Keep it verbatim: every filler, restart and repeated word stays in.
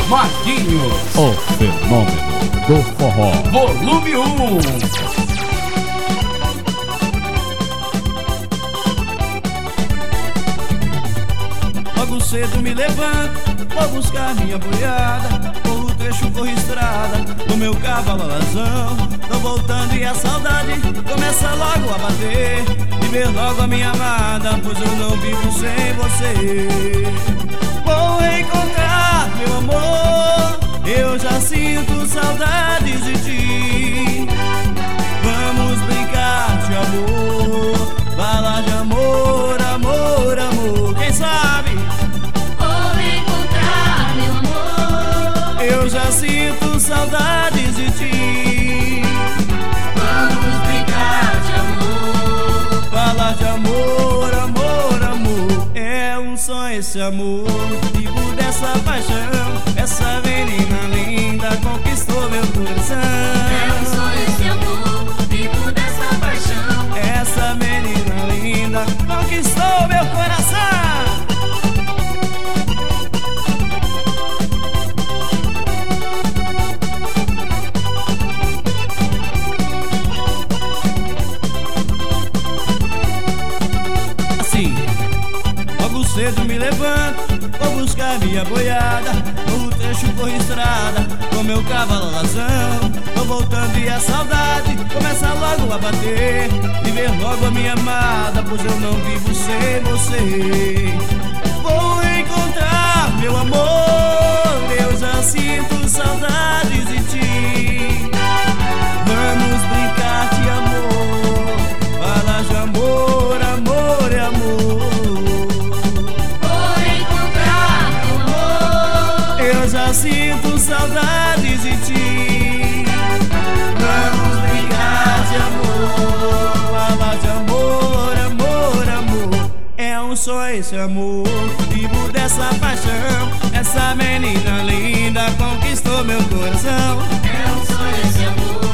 Marquinhos, o fenômeno do forró. volume um. Logo cedo me levanto, vou buscar minha boiada. Corro o trecho, corro estrada, no meu cavalo alazão. Tô voltando e a saudade começa logo a bater. E ver logo a minha amada, pois eu não vivo sem você. Vou reencontrar meu amor, eu já sinto saudades de ti. Vamos brincar de amor, falar de amor, amor, amor. Quem sabe? Vou encontrar meu amor, Eu já sinto saudades de ti. vamos brincar de amor. Falar de amor, amor, amor. É um sonho esse amor, vivo dessa paixão. Essa menina linda conquistou meu coração. É um sonho esse amor, vivo dessa paixão. Essa menina linda conquistou meu coração. Assim, logo cedo me levanto, vou buscar minha boiada. No trecho corro estrada, com meu cavalo alazão. Tô voltando e a saudade começa logo a bater. E ver logo a minha amada, pois eu não vivo sem você. Vou reencontrar meu amor, eu já sinto saudades de ti. Vamos brincar de amor, falar de amor, amor e amor. Vou encontrar meu amor, Eu já sinto saudades de ti. Vamos brincar de amor, falar de amor, amor, amor. É um sonho esse amor, vivo dessa paixão. Essa menina linda conquistou meu coração. é um sonho esse amor,